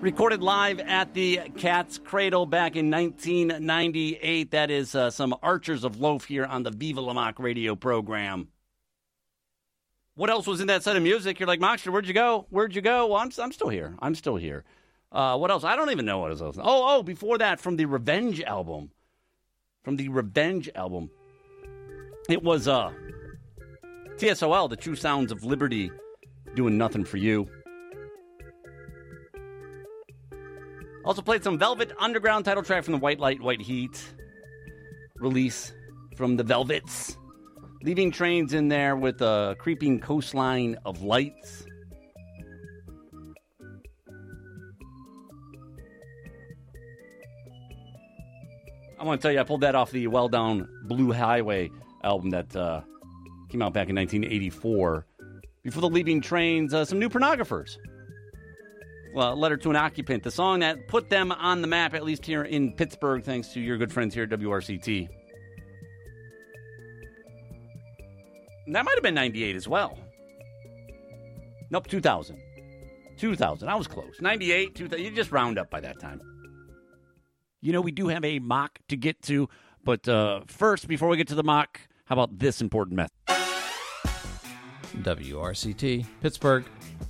Recorded live at the Cat's Cradle back in 1998. That is some Archers of Loaf here on the Viva La Mock radio program. What else was in that set of music? You're like, Mockster, where'd you go? Where'd you go? Well, I'm still here. I'm still here. What else? I don't even know what else. Oh, before that, from the Revenge album. It was TSOL, The True Sounds of Liberty, Doing Nothing for You. Also played some Velvet Underground, title track from the White Light, White Heat release from the Velvets. Leaving Trains in there with a Creeping Coastline of Lights. I want to tell you, I pulled that off the Well Down Blue Highway album that came out back in 1984. Before the Leaving Trains, some new Pornographers. Well, Letter to an Occupant, the song that put them on the map, at least here in Pittsburgh, thanks to your good friends here at WRCT. And that might have been 98 as well. Nope, 2000. 2000, I was close. 98, 2000, you just round up by that time. You know, we do have a mock to get to, but first, before we get to the mock, how about this important message? WRCT, Pittsburgh.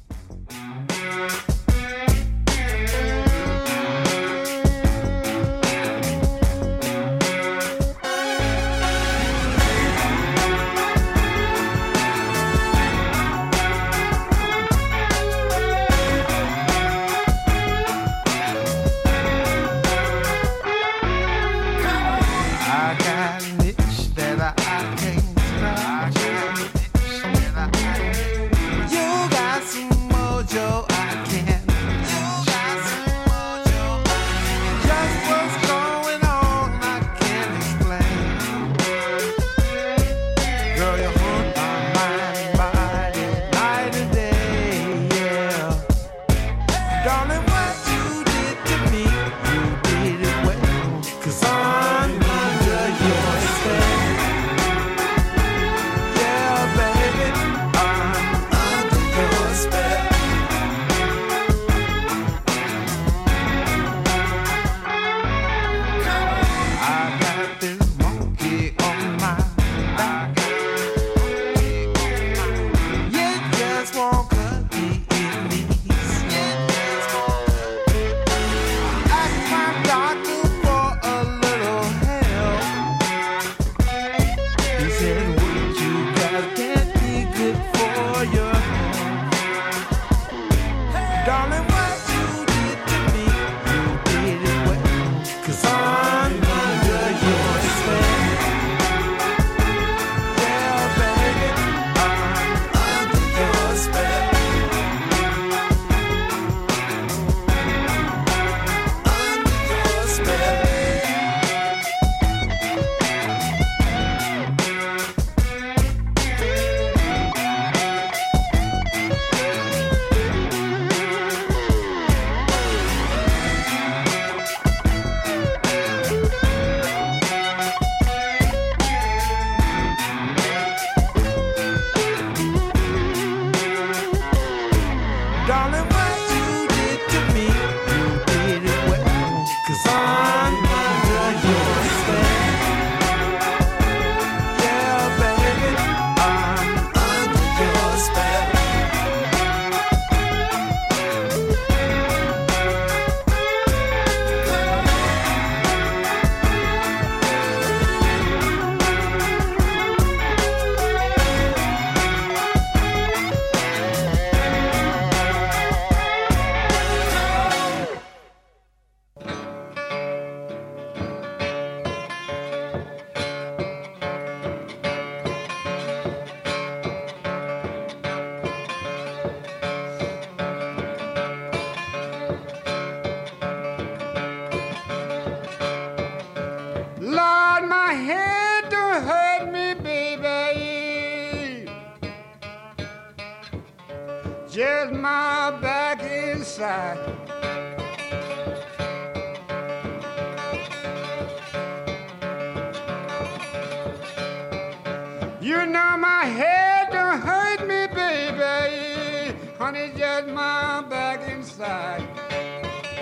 just my back inside. You know my head don't hurt me, baby. Honey, just my back inside.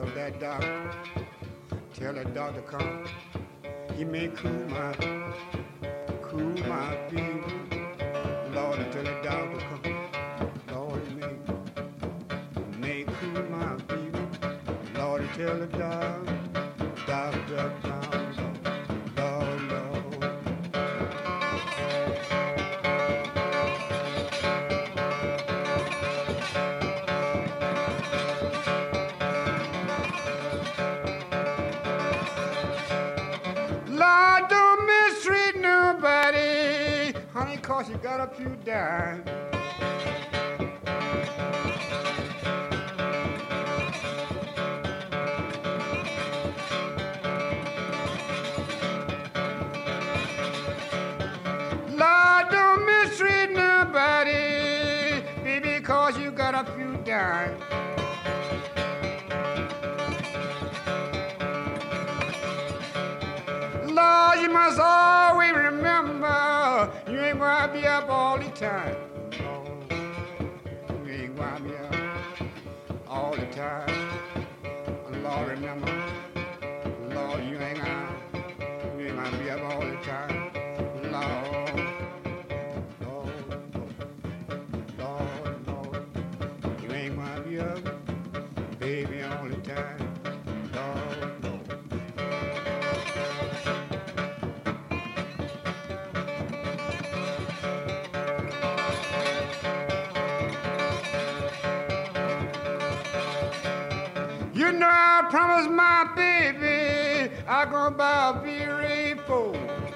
of that doctor. Tell that doctor come. He may cool my fever. Lord, tell that doctor come. Lord, he may cool my fever. Lord, tell the doctor come. Lord, Lord. Lord, don't mistreat nobody, honey, 'cause you got a few dimes. Lord, don't mistreat nobody, baby, 'cause you got a few dimes. Lord, you must always remember you ain't gonna be up all the time. Lord, you ain't gonna be up all the time. Lord, remember, Lord, you ain't gonna be up all the time. Lord, Lord, you ain't gonna be up, baby, all the time. Lord. You know I promised my baby I gonna buy a V-Ray-4.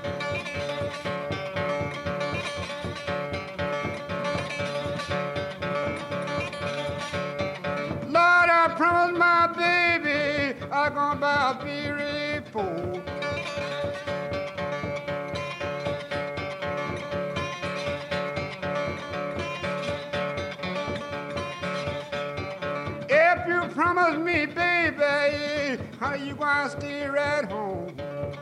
Lord, I promised my baby I gonna buy a V-Ray-4. If you promise me, baby, how you gonna stay right home?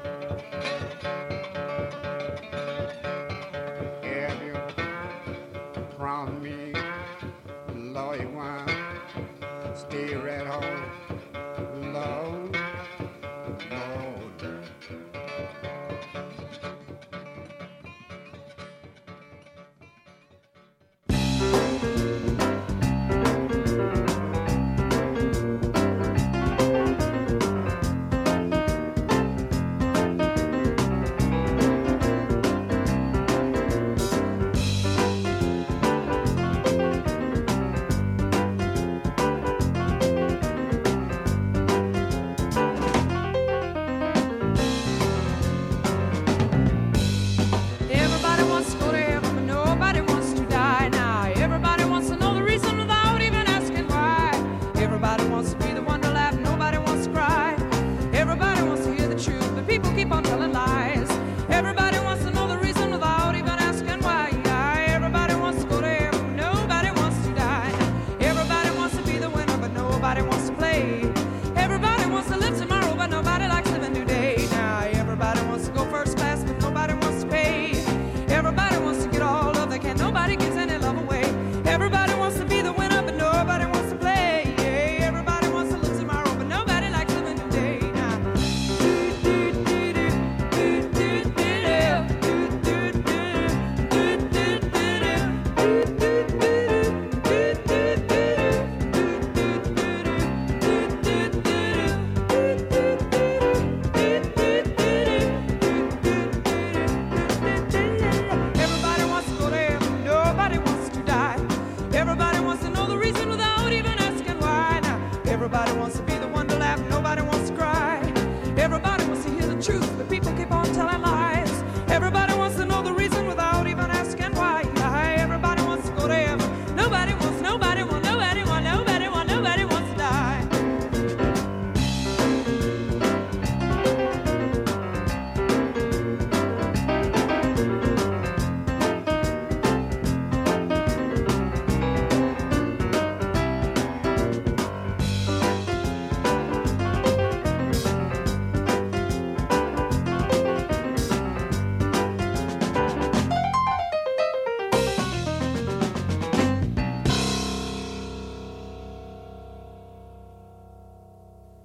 If you promise me, Lord, you gonna stay right home, Lord, Lord.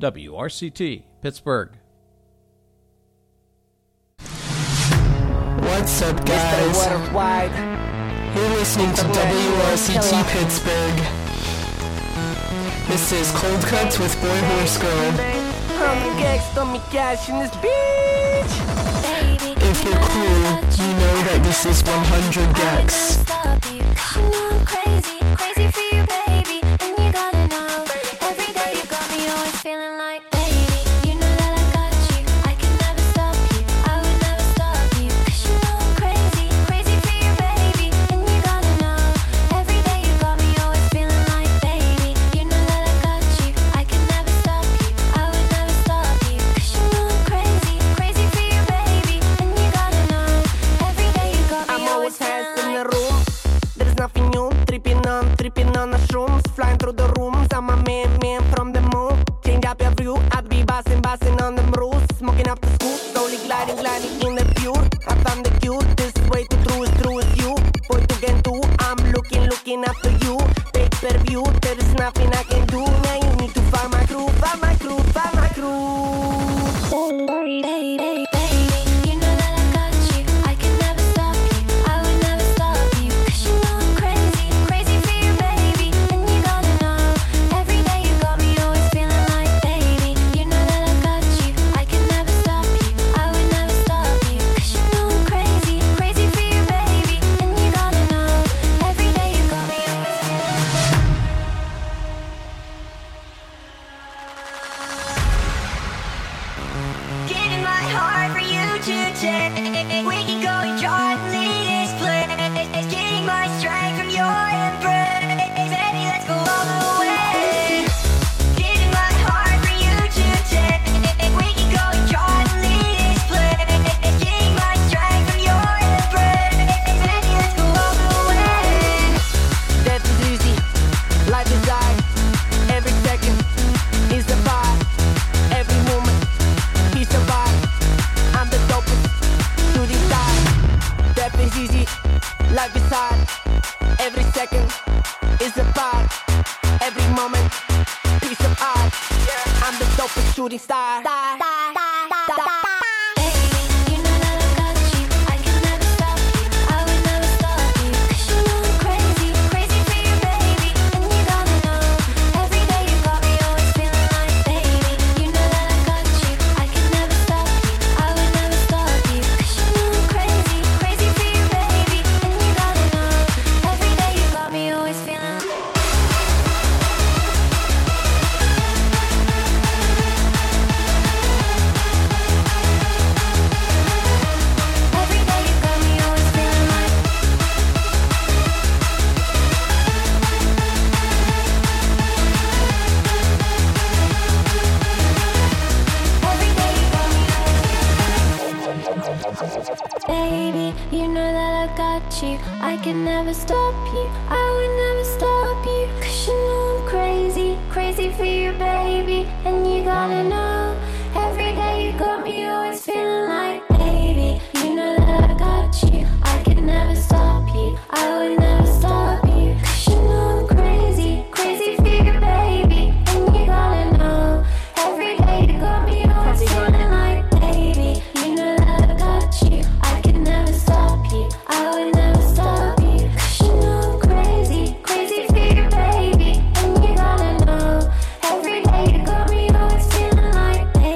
WRCT, Pittsburgh. What's up, guys? You're listening to WRCT Pittsburgh. This is Cold Cuts with Boy Horse Girl. If you're cool, you know that this is 100 Gex. Crazy for you, baby, and you gotta know. Every day you got me always feeling like, baby, you know that I got you. I can never stop you. I would never stop you. 'Cause you know I'm crazy for you, baby, and you gotta know. Every day you got me always feeling like, baby, you know that I got you. I can never stop you. I would never stop you. 'Cause you know I'm crazy for you, baby, and you gotta know. Every day you got me always feeling like. In the room, there's nothing new. Tripping on the shrooms, flying through the rooms. I'm a man from the moon. Change up your view, I'd be bossing on the rules. Smoking up the school, slowly gliding in the pure. I found the cure, this way to true is you. Boy to get to, I'm looking after you. Pay-per-view, there is nothing I can do. Now you need to find my crew. Baby, you know that I got you. I can never stop you. I would never stop you. 'Cause you know I'm crazy for you, baby, and you gotta know. Every day you got me always feeling like, baby, you know that I got you. I can never stop you. I would never stop you. 'Cause you know I'm crazy for you, baby, and you gotta know. Every day you got me always feeling like. Giving my heart for you to take. We can go and try and leave this place. Getting my strength from your embrace. Baby, let's go all the way. Giving my heart for you to take. We can go and try and leave this place. Getting my strength from your embrace. Baby, let's go all the way. Death is easy, life is hard. Every second is a vibe. Every moment, peace of vibe. I'm the dopest, shooting star. Death is easy, life is hard. Every second is a vibe. Every moment, piece of art. I'm the dopest shooting star. Baby, you know that I got you. I can never stop you. I would never stop you. 'Cause you know I'm crazy for you, baby, and you gotta know. Every day you got me always feeling like, baby, you know that I got you. I can never stop you. I would never stop you. 'Cause you know I'm crazy for you, baby, and you gotta know. Every day you got me always feeling like. Every day you got me always feeling like. Every day you got me always. Baby, you know that I got you. I can never stop you. I would never stop you. 'Cause you know I'm crazy for you, baby, and you gotta know. Every day you got me always feeling like, baby, you know that I got you. I can never stop you. I would never stop you. 'Cause you know I'm crazy for you, baby, and you gotta know. Every day you got me always feeling like, baby, you know that I got you. I can never stop you. I would never stop you. 'Cause you know I'm crazy for you, baby, and you gotta know. Every day you got me always feeling like, baby.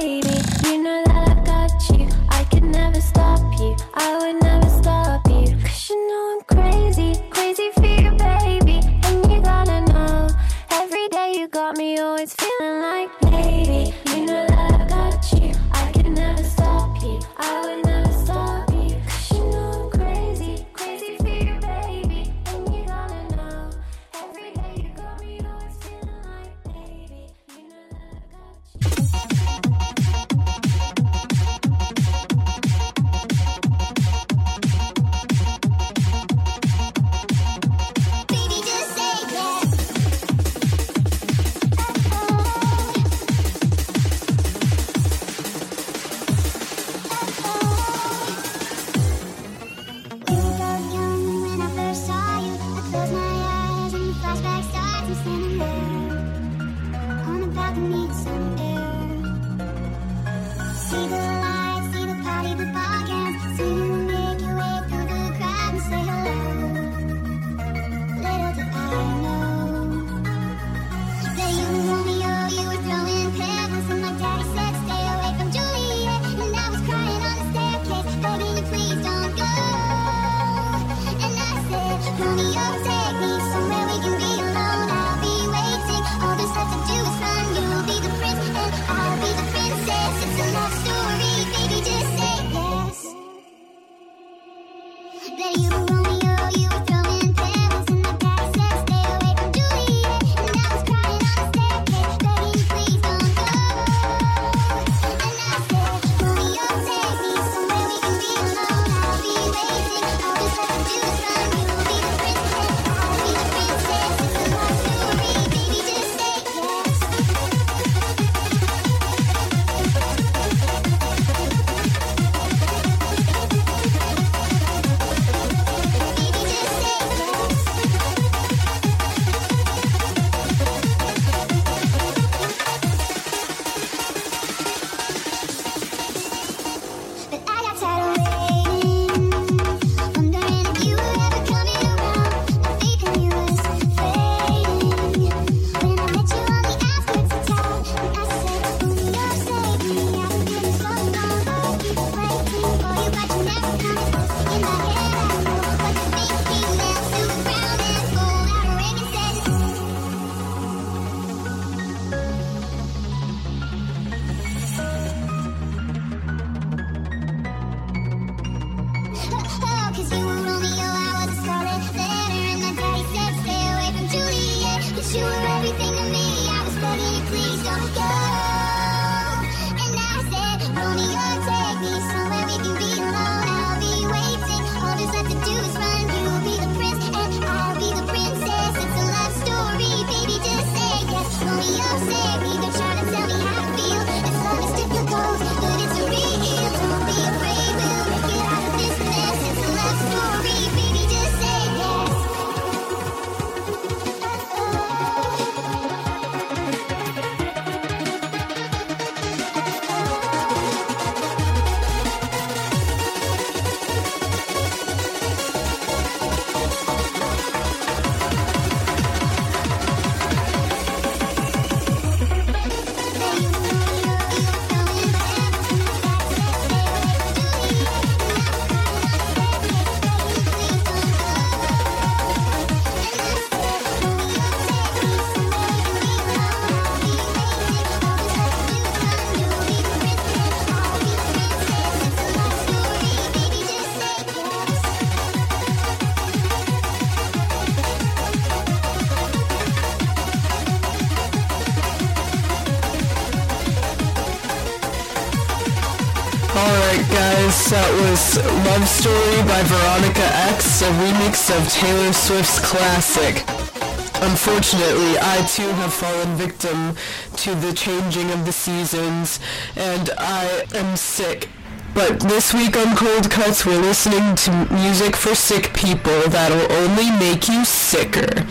Alright guys, that was Love Story by Veronica X, a remix of Taylor Swift's classic. Unfortunately, I too have fallen victim to the changing of the seasons, and I am sick. But this week on Cold Cuts, we're listening to music for sick people that'll only make you sicker.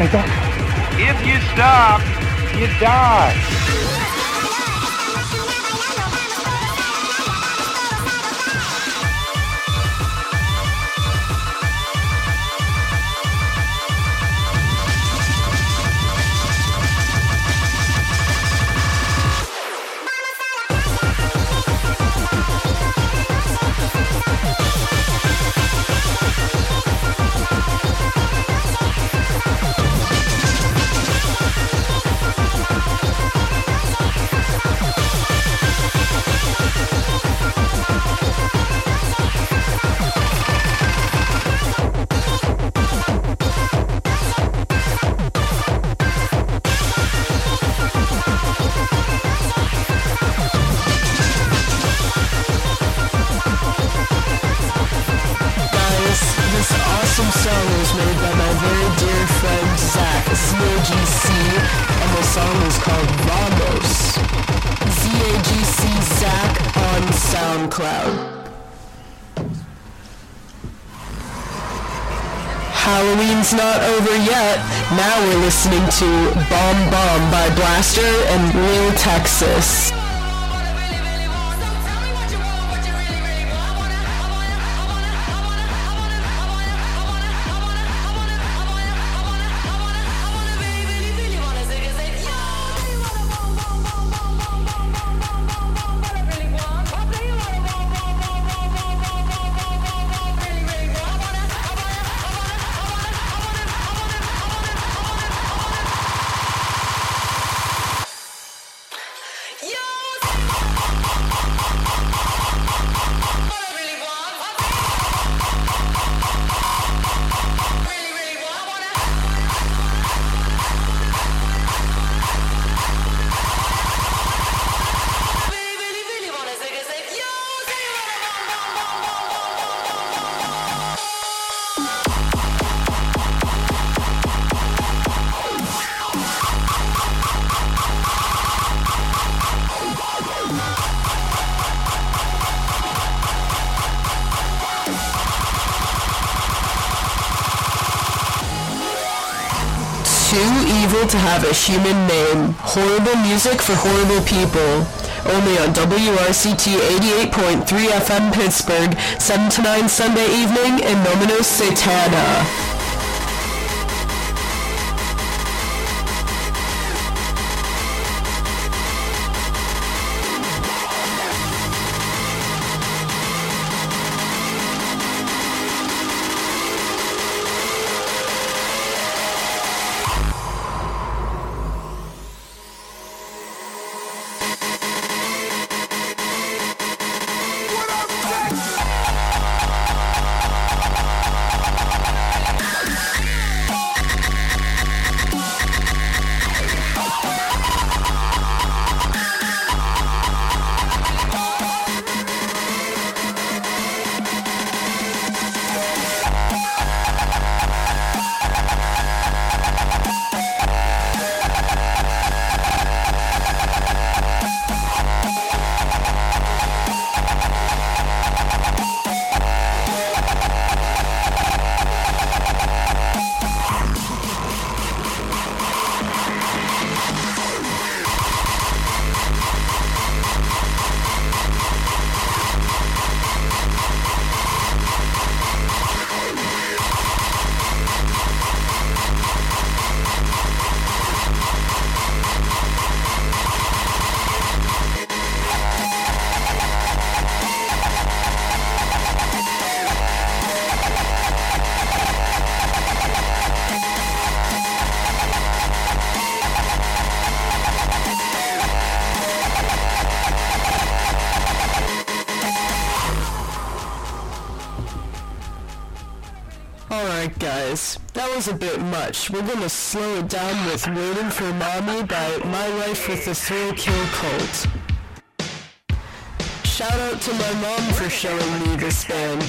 If you stop, you die. Halloween's not over yet. Now we're listening to Bomb Bomb by Blaster and Lil Texas. Too evil to have a human name. Horrible music for horrible people. Only on WRCT 88.3 FM Pittsburgh, 7 to 9 Sunday evening in Nomino Satana. Alright guys, that was a bit much. We're gonna slow it down with Waiting for Mommy by My Life with the Thrill Kill Cult. Shout out to my mom for showing me this band.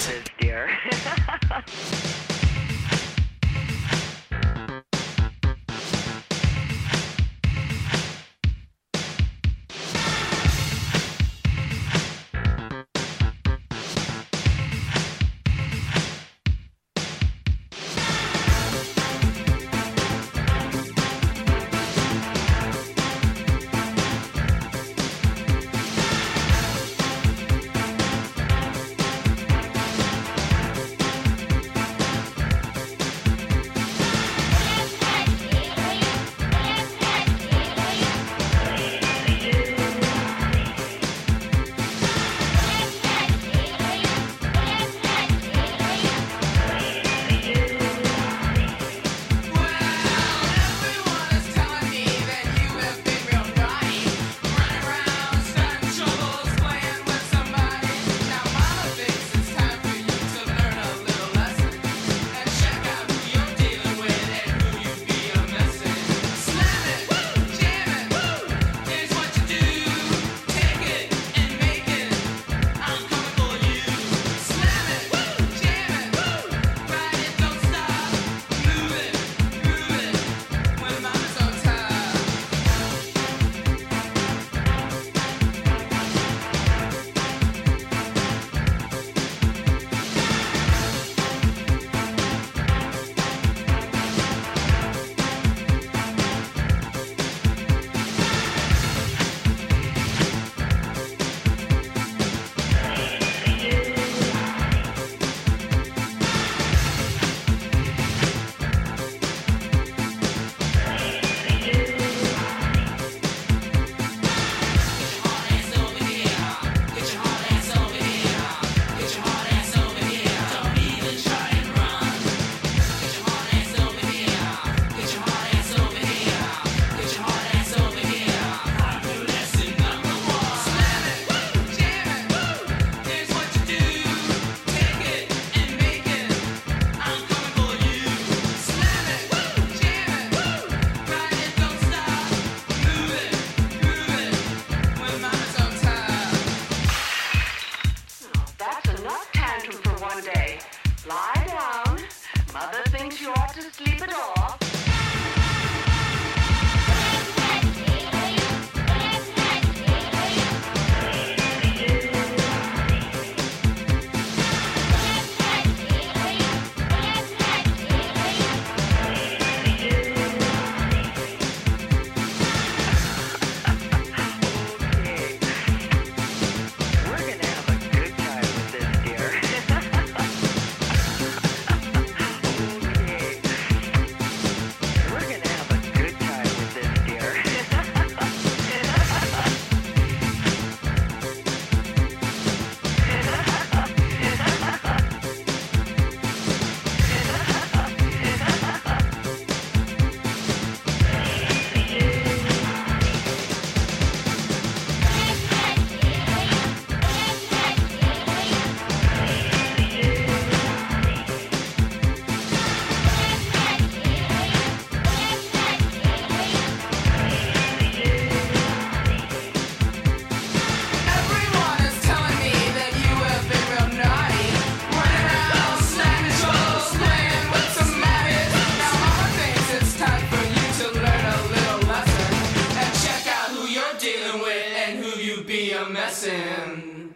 you be a messin'.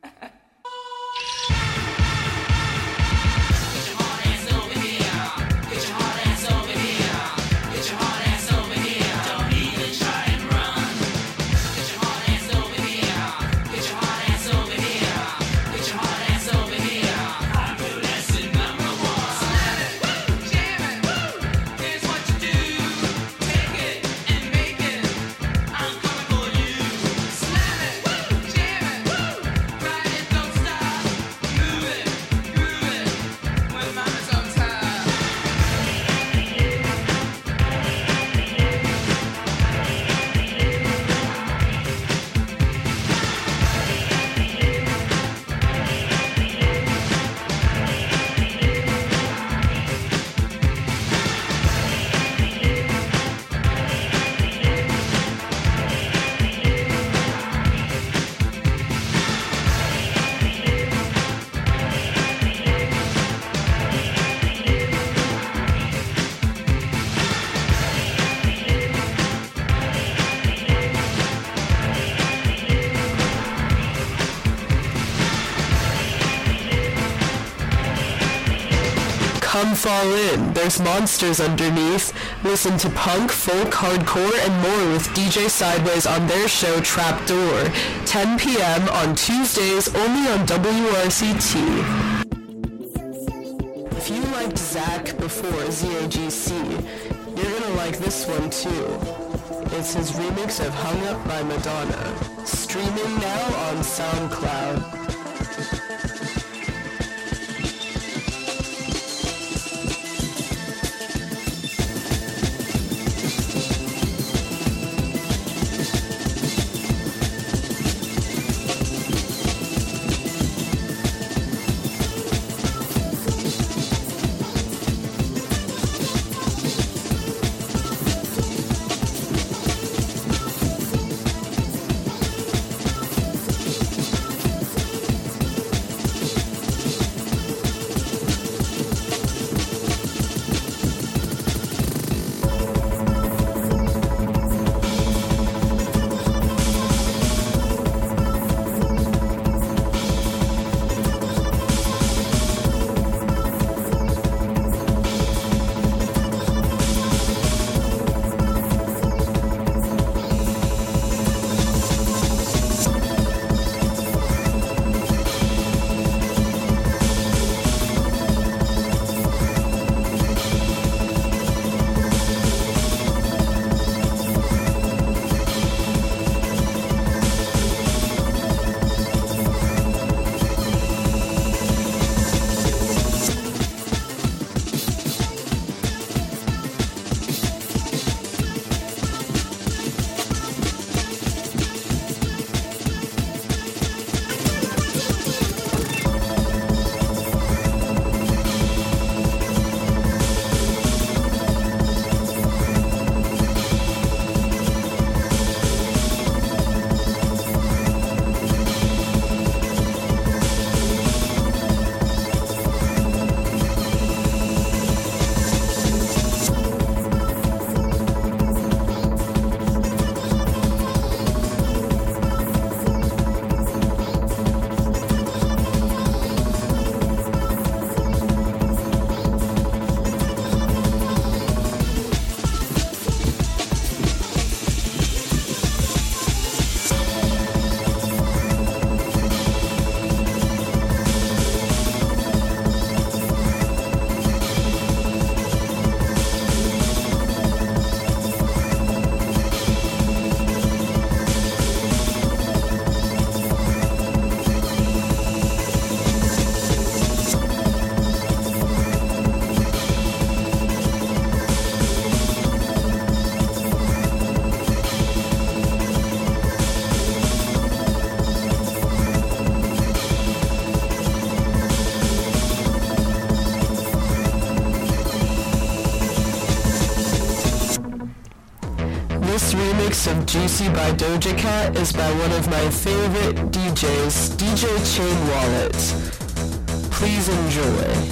Come fall in, there's monsters underneath. Listen to punk, folk, hardcore, and more with DJ Sideways on their show Trapdoor, 10 p.m. on Tuesdays only on WRCT. If you liked Zach before ZAGC, you're gonna like this one too. It's his remix of Hung Up by Madonna, streaming now on SoundCloud. This remix of Juicy by Doja Cat is by one of my favorite DJs, DJ Chain Wallet. Please enjoy.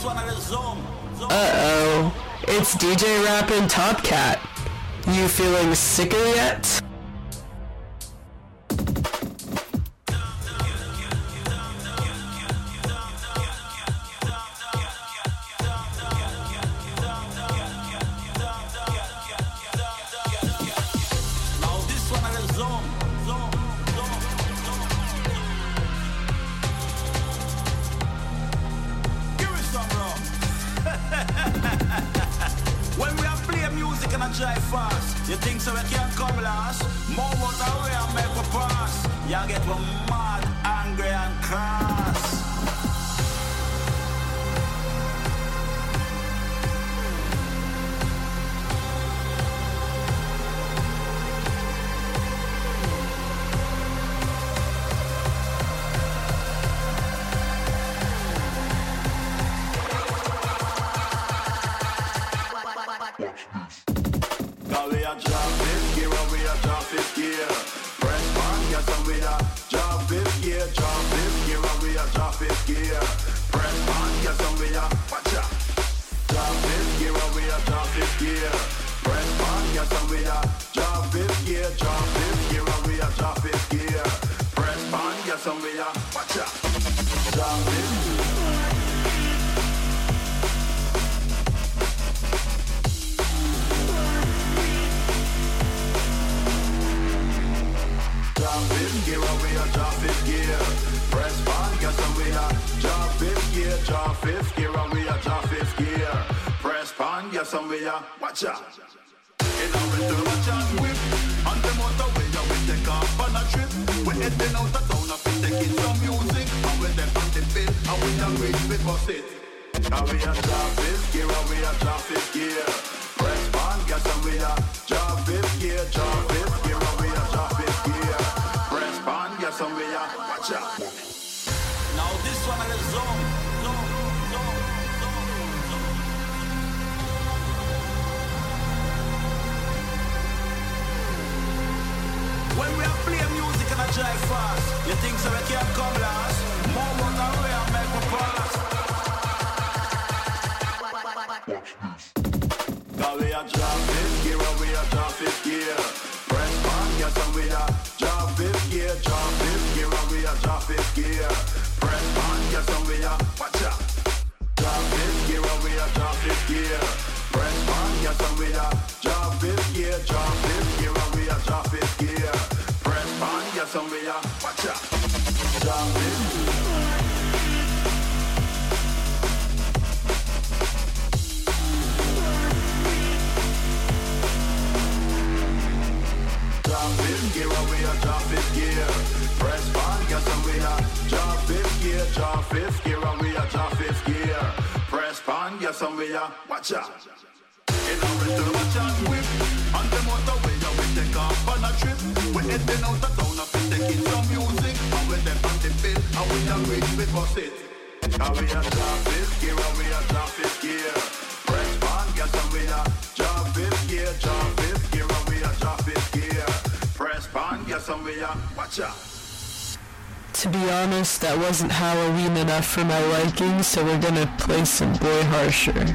Uh-oh. It's DJ Rappin' Top Cat. You feeling sicker yet? Drive fast. You think so we can't come last? More motorway and make a pass. You get one mad, angry and cross. We are drop fifth gear and we are drop fifth gear. Press on, yes, and we are drop fifth gear, drop fifth gear and we are drop fifth gear. Press on, yes, and we are watch out. Drop fifth gear and we are drop fifth gear. Press on, yes, and we are drop fifth gear, drop fifth gear and we are drop fifth gear. Press on, yes, and we are watch out. Drop fifth gear. Drop fifth gear and we are drop fifth gear. Press on, yes, and we are drop fifth gear, drop fifth gear and we are drop fifth gear. Press on, yes, and we are watch out. In our return, and whip on the motorway, yeah, we take off on a trip. We heading out of town, we taking some music, and we them on the bill, and we don't reach we bust it. And we are drop fifth gear and we are drop fifth gear. Press on, yes, and we are drop fifth gear, drop fifth gear and we are drop fifth gear. Press on, yes, and we are watch out. Now this one is zone. When we are playing music and I drive fast, you think so we can't come last? More motorway and make a pass. Cause we are drop fifth gear and we are drop fifth gear. Press on, yes, and we are drop fifth gear, drop fifth gear and we are drop fifth gear. Press on, yes, and we are watch out. Drop fifth gear and we are drop fifth gear. Press on, yes, and we are drop fifth gear, drop fifth gear and we are drop fifth gear. Press on, yes, and we are watch out. Drop fifth gear. Drop fifth gear and we are drop fifth gear. Press on, yes, and we are drop fifth gear, drop fifth gear and we are drop fifth gear. Press on, yes, and we are watch out. In our return, watch out, whip on the motorway, yeah, we take off on a trip. We heading out of town, we taking some music, and we them on the bill, and we don't reach we bust it. And we are drop fifth gear and we are drop fifth gear. Press on, yes, and we are drop fifth gear, drop fifth gear and we are drop fifth gear. Press on, yes, and we are watch out. To be honest, that wasn't Halloween enough for my liking, so we're gonna play some Boy Harsher.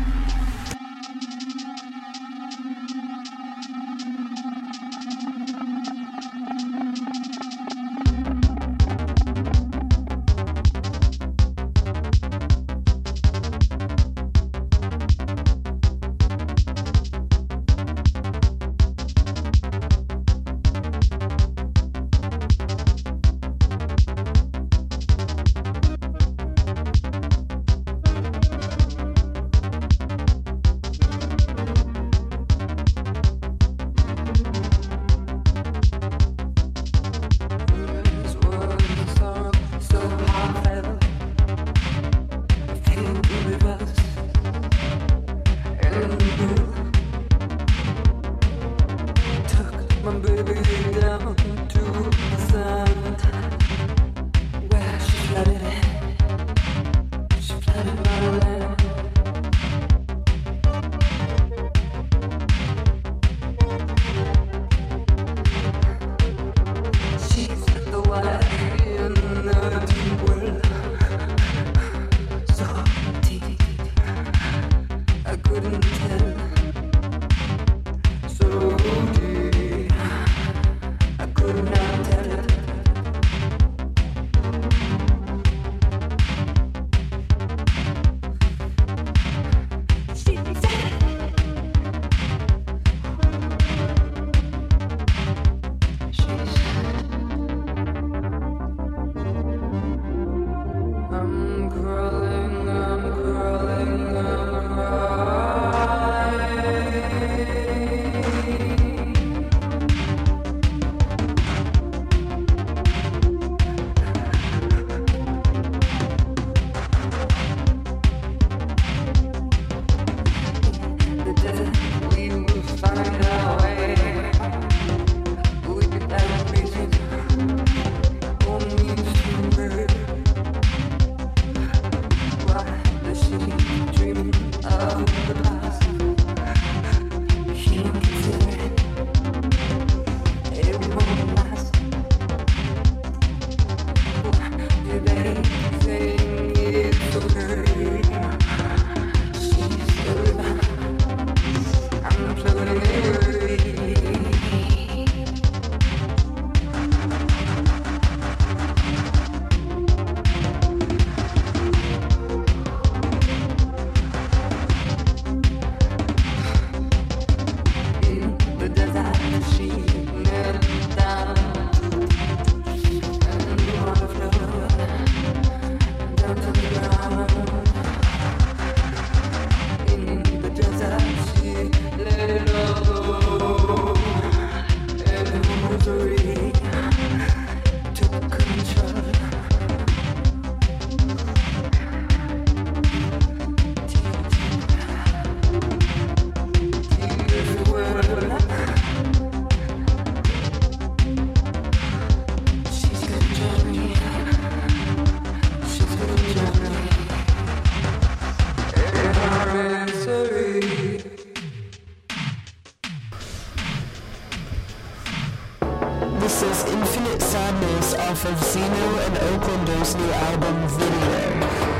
off of Zeno and Oaklando's new album, Video.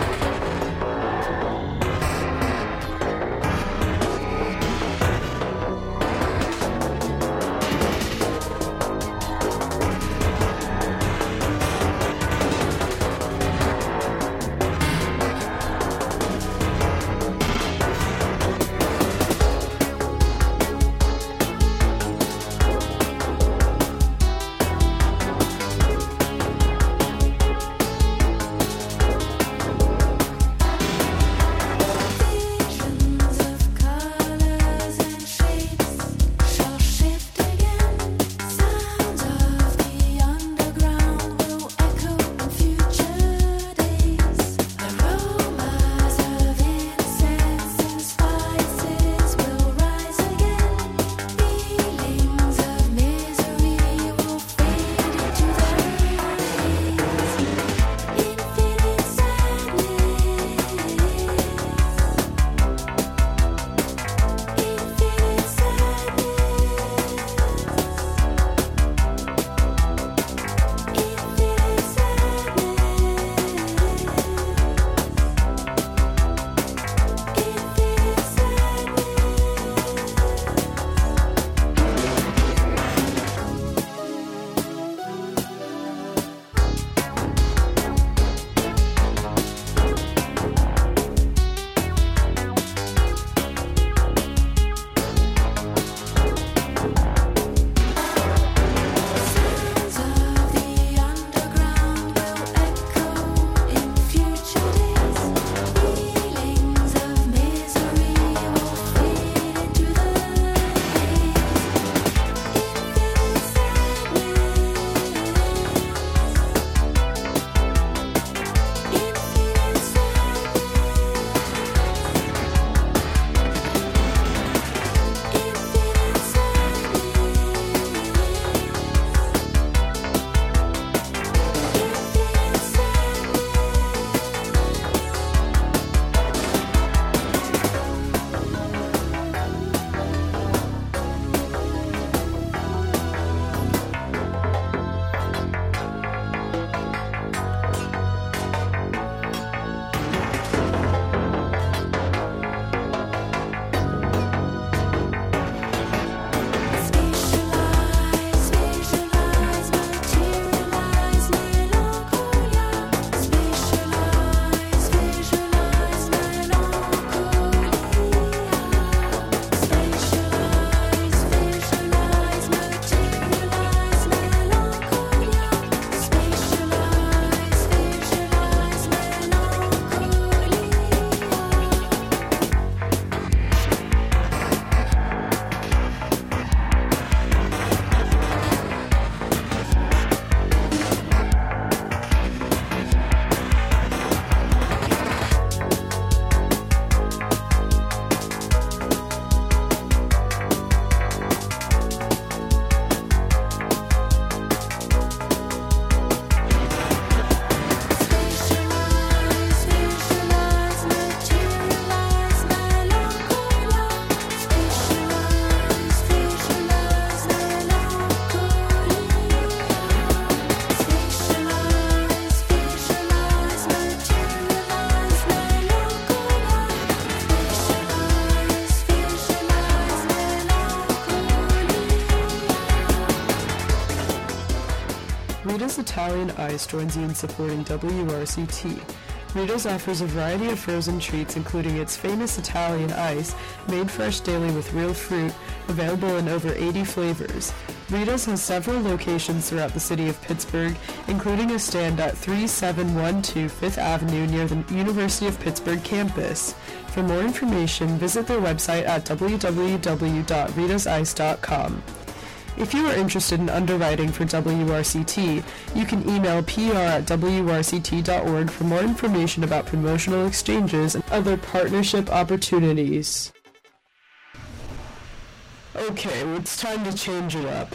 Rita's Italian Ice joins you in supporting WRCT. Rita's offers a variety of frozen treats, including its famous Italian ice, made fresh daily with real fruit, available in over 80 flavors. Rita's has several locations throughout the city of Pittsburgh, including a stand at 3712 Fifth Avenue near the University of Pittsburgh campus. For more information, visit their website at www.ritasice.com. If you are interested in underwriting for WRCT, you can email pr@wrct.org for more information about promotional exchanges and other partnership opportunities. Okay, well, it's time to change it up.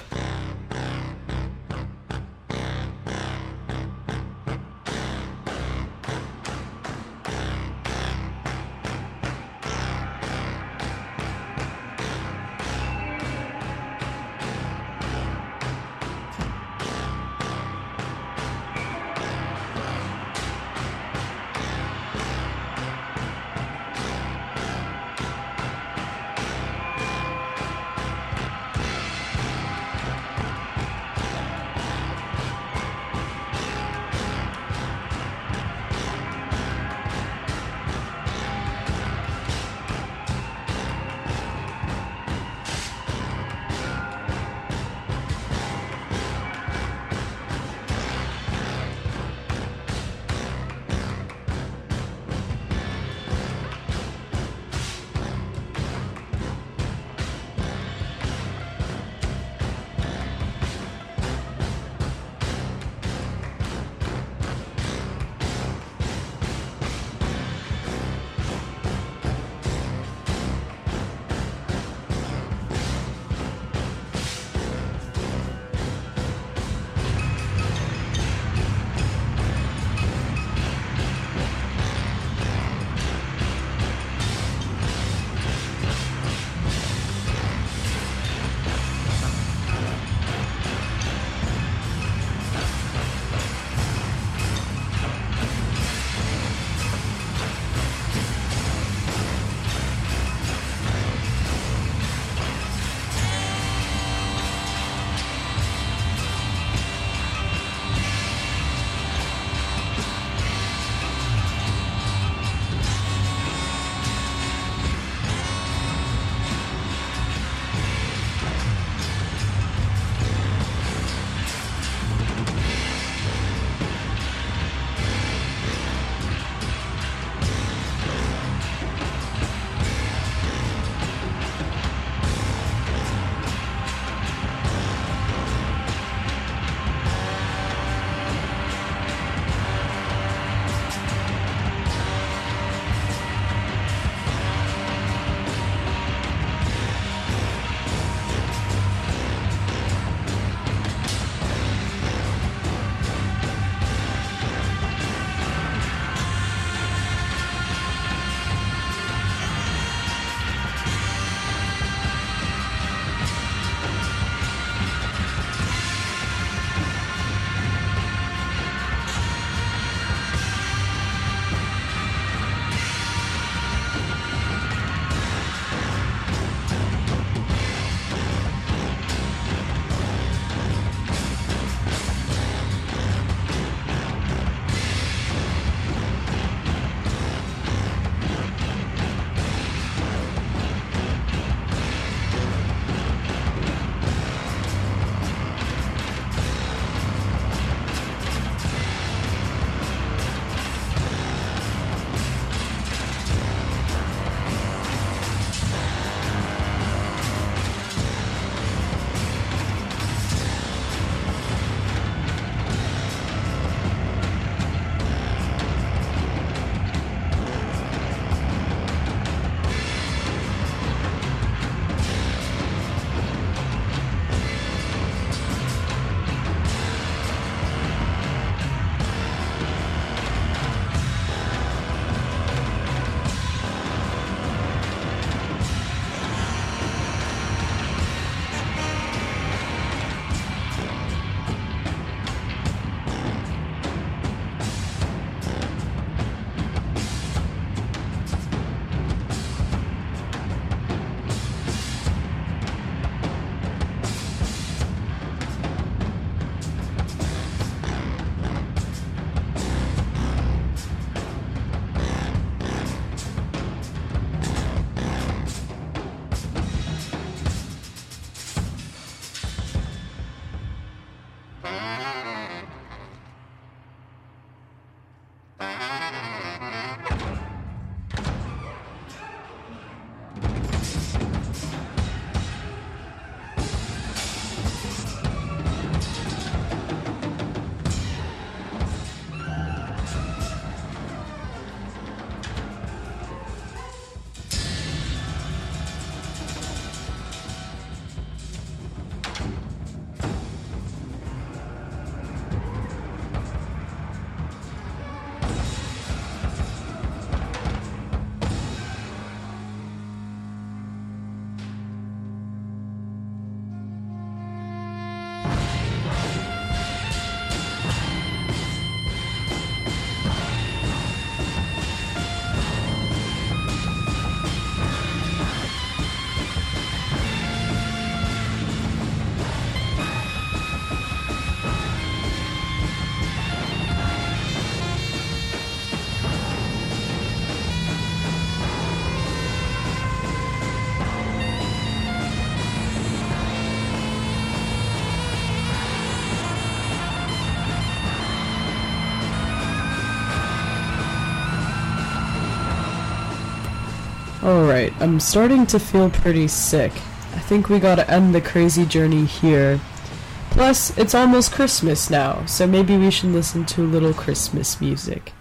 Alright, I'm starting to feel pretty sick. I think we gotta end the crazy journey here. Plus, it's almost Christmas now, so maybe we should listen to a little Christmas music.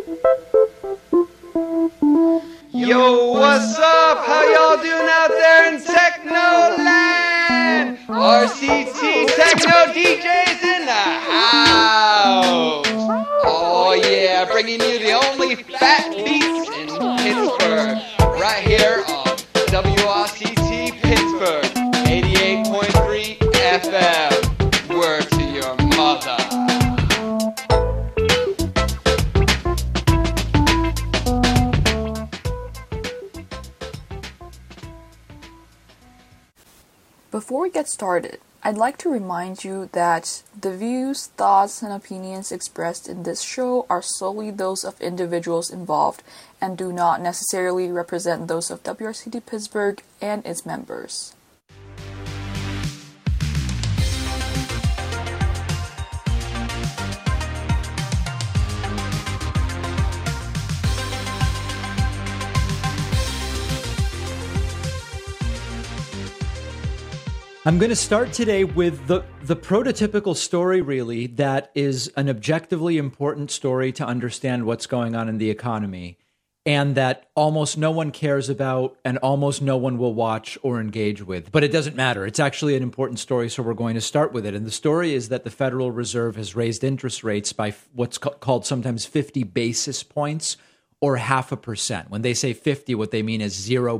Yo, what's up? How y'all doing out there in Technoland? RCT Techno DJs in the house. Oh yeah, bringing you the only fat beats in Pittsburgh. Right here on WRCT Pittsburgh, 88.3 FM. Word to your mother. Before we get started, I'd like to remind you that the views, thoughts, and opinions expressed in this show are solely those of individuals involved and do not necessarily represent those of WRCT Pittsburgh and its members. I'm going to start today with the prototypical story, really, that is an objectively important story to understand what's going on in the economy, and that almost no one cares about and almost no one will watch or engage with. But it doesn't matter. It's actually an important story, so we're going to start with it. And the story is that the Federal Reserve has raised interest rates by what's called sometimes 50 basis points or 0.5%. When they say 50, what they mean is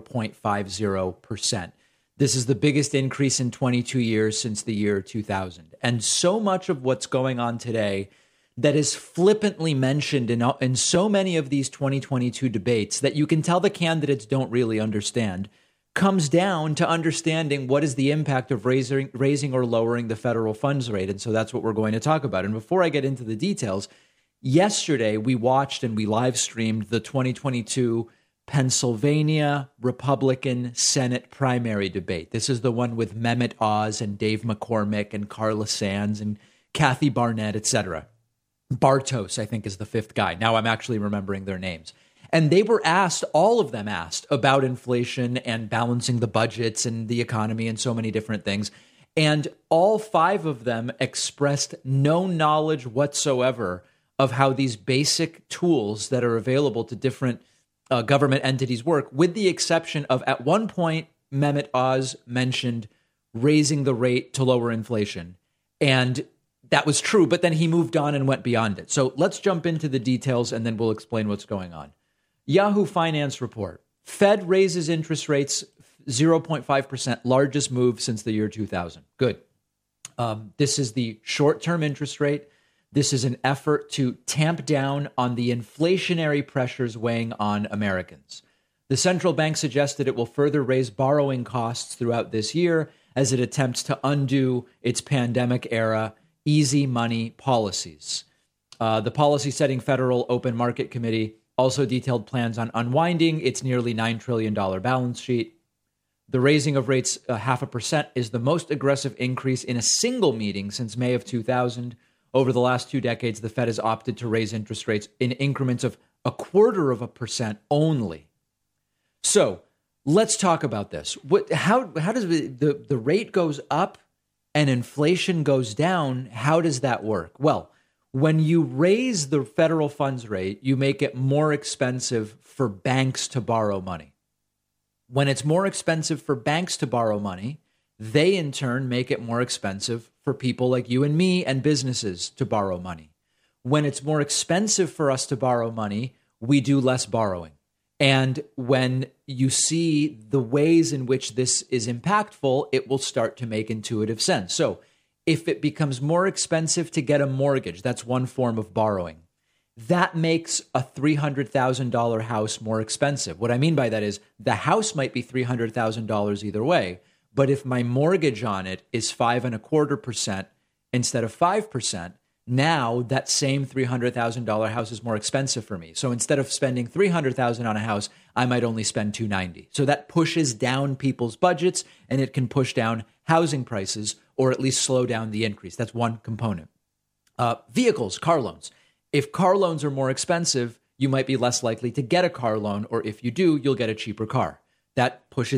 0.50%. This is the biggest increase in 22 years since the year 2000. And so much of what's going on today that is flippantly mentioned in so many of these 2022 debates that you can tell the candidates don't really understand comes down to understanding what is the impact of raising or lowering the federal funds rate. And so that's what we're going to talk about. And before I get into the details, yesterday we watched and we live streamed the 2022 Pennsylvania Republican Senate primary debate. This is the one with Mehmet Oz and Dave McCormick and Carla Sands and Kathy Barnett, etc. Bartos, I think, is the fifth guy. Now I'm actually remembering their names. And they were asked, all of them asked, about inflation and balancing the budgets and the economy and so many different things. And all five of them expressed no knowledge whatsoever of how these basic tools that are available to different government entities work, with the exception of, at one point, Mehmet Oz mentioned raising the rate to lower inflation. And that was true, but then he moved on and went beyond it. So let's jump into the details and then we'll explain what's going on. Yahoo Finance report. Fed raises interest rates 0.5%, largest move since the year 2000. Good. This is the short-term interest rate. This is an effort to tamp down on the inflationary pressures weighing on Americans. The central bank suggested it will further raise borrowing costs throughout this year as it attempts to undo its pandemic-era easy money policies. The policy-setting Federal Open Market Committee also detailed plans on unwinding its nearly $9 trillion balance sheet. The raising of rates 0.5% is the most aggressive increase in a single meeting since May of 2000. Over the last 2 decades, the Fed has opted to raise interest rates in increments of 0.25% only. So let's talk about this. How does the rate goes up and inflation goes down? How does that work? Well, when you raise the federal funds rate, you make it more expensive for banks to borrow money. When it's more expensive for banks to borrow money, they in turn make it more expensive for people like you and me and businesses to borrow money. When it's more expensive for us to borrow money, we do less borrowing. And when you see the ways in which this is impactful, it will start to make intuitive sense. So if it becomes more expensive to get a mortgage, that's one form of borrowing. That makes a $300,000 house more expensive. What I mean by that is the house might be $300,000 either way, but if my mortgage on it is 5.25% instead of 5%, now that same $300,000 house is more expensive for me. So instead of spending $300,000 on a house, I might only spend $290,000. So that pushes down people's budgets, and it can push down housing prices or at least slow down the increase. That's one component. Vehicles, car loans. If car loans are more expensive, you might be less likely to get a car loan, or if you do, you'll get a cheaper car. That pushes